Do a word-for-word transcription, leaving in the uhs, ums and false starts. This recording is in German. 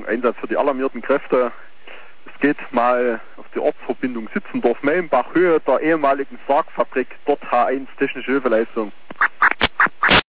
Einsatz für die alarmierten Kräfte. Es geht mal auf die Ortsverbindung Sitzendorf-Mellenbach, Höhe der ehemaligen Sargfabrik, dort H eins, technische Hilfeleistung.